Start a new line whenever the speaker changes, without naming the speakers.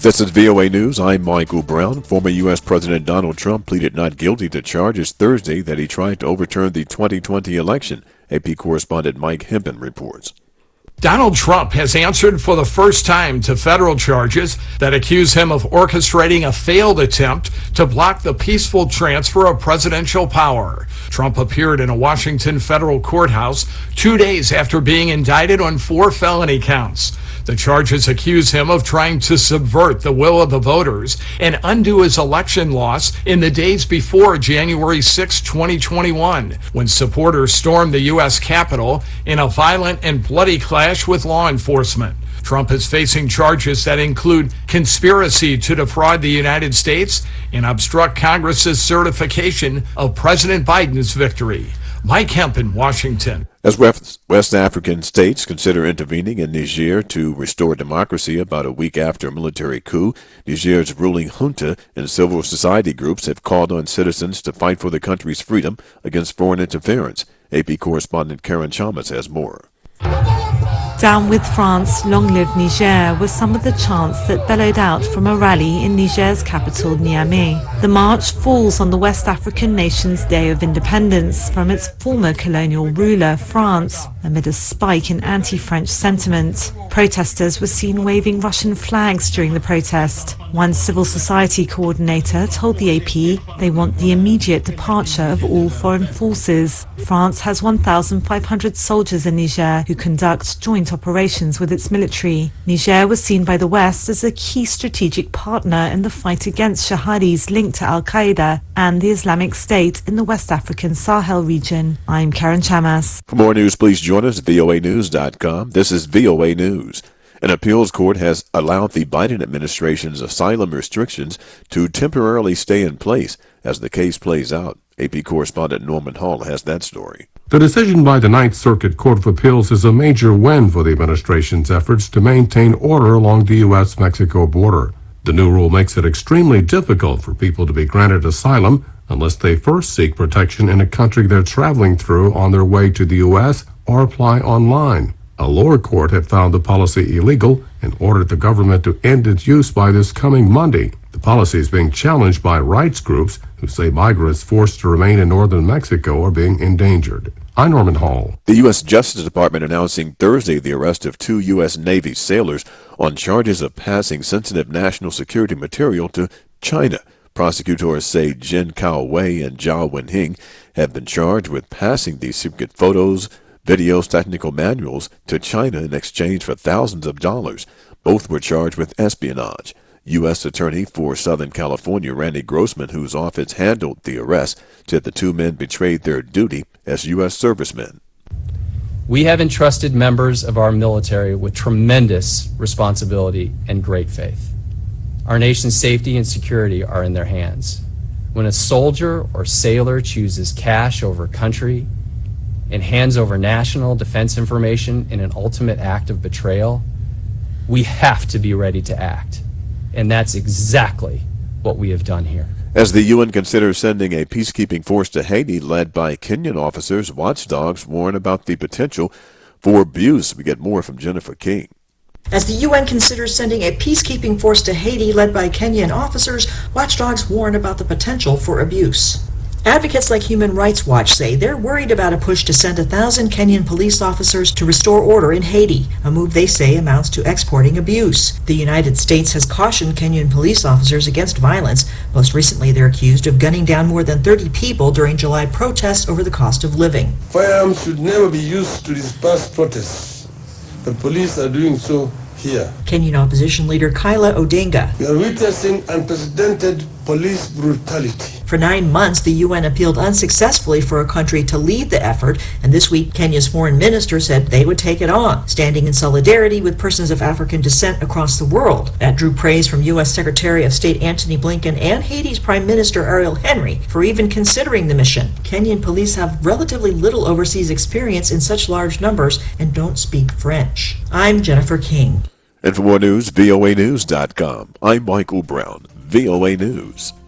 This is VOA News. I'm Michael Brown. Former U.S. President Donald Trump pleaded not guilty to charges Thursday that he tried to overturn the 2020 election. AP correspondent Mike Hempen reports.
Donald Trump has answered for the first time to federal charges that accuse him of orchestrating a failed attempt to block the peaceful transfer of presidential power. Trump appeared in a Washington federal courthouse 2 days after being indicted on 4 felony counts. The charges accuse him of trying to subvert the will of the voters and undo his election loss in the days before January 6, 2021, when supporters stormed the U.S. Capitol in a violent and bloody clash with law enforcement. Trump is facing charges that include conspiracy to defraud the United States and obstruct Congress's certification of President Biden's victory. Mike Hempen, Washington.
As West African states consider intervening in Niger to restore democracy about a week after a military coup, Niger's ruling junta and civil society groups have called on citizens to fight for the country's freedom against foreign interference. AP correspondent Karen Chalmers has more.
Down with France, long live Niger was some of the chants that bellowed out from a rally in Niger's capital, Niamey. The march falls on the West African nation's Day of Independence from its former colonial ruler, France, amid a spike in anti-French sentiment. Protesters were seen waving Russian flags during the protest. One civil society coordinator told the AP they want the immediate departure of all foreign forces. France has 1,500 soldiers in Niger who conduct joint operations with its military. Niger was seen by the West as a key strategic partner in the fight against jihadis linked to Al-Qaeda and the Islamic State in the West African Sahel region. I'm Karen Chamas.
For more news, please join us at voanews.com. This is VOA News. An appeals court has allowed the Biden administration's asylum restrictions to temporarily stay in place as the case plays out. AP correspondent Norman Hall has that story.
The decision by the Ninth Circuit Court of Appeals is a major win for the administration's efforts to maintain order along the U.S.-Mexico border. The new rule makes it extremely difficult for people to be granted asylum unless they first seek protection in a country they're traveling through on their way to the U.S. or apply online. A lower court had found the policy illegal and ordered the government to end its use by this coming Monday. The policy is being challenged by rights groups who say migrants forced to remain in northern Mexico are being endangered. I'm Norman Hall.
The U.S. Justice Department announcing Thursday the arrest of 2 U.S. Navy sailors on charges of passing sensitive national security material to China. Prosecutors say Jin Kao Wei and Zhao Wenhing have been charged with passing these secret photos, videos, technical manuals to China in exchange for thousands of dollars. Both were charged with espionage. U.S. Attorney for Southern California Randy Grossman, whose office handled the arrest, said the 2 men betrayed their duty as U.S. servicemen.
We have entrusted members of our military with tremendous responsibility and great faith. Our nation's safety and security are in their hands. When a soldier or sailor chooses cash over country and hands over national defense information in an ultimate act of betrayal, we have to be ready to act. And that's exactly what we have done here.
As the UN considers sending a peacekeeping force to Haiti led by Kenyan officers, watchdogs warn about the potential for abuse. We get more from Jennifer King.
As the UN considers sending a peacekeeping force to Haiti led by Kenyan officers, watchdogs warn about the potential for abuse. Advocates like Human Rights Watch say they're worried about a push to send 1,000 Kenyan police officers to restore order in Haiti, a move they say amounts to exporting abuse. The United States has cautioned Kenyan police officers against violence. Most recently, they're accused of gunning down more than 30 people during July protests over the cost of living.
Firearms should never be used to disperse protests, but police are doing so here.
Kenyan opposition leader Kyla Odinga.
We are witnessing unprecedented police brutality.
For 9 months, the UN appealed unsuccessfully for a country to lead the effort, and this week Kenya's foreign minister said they would take it on, standing in solidarity with persons of African descent across the world. That drew praise from U.S. Secretary of State Antony Blinken and Haiti's Prime Minister Ariel Henry for even considering the mission. Kenyan police have relatively little overseas experience in such large numbers and don't speak French. I'm Jennifer King.
And for more news, voanews.com. I'm Michael Brown, VOA News.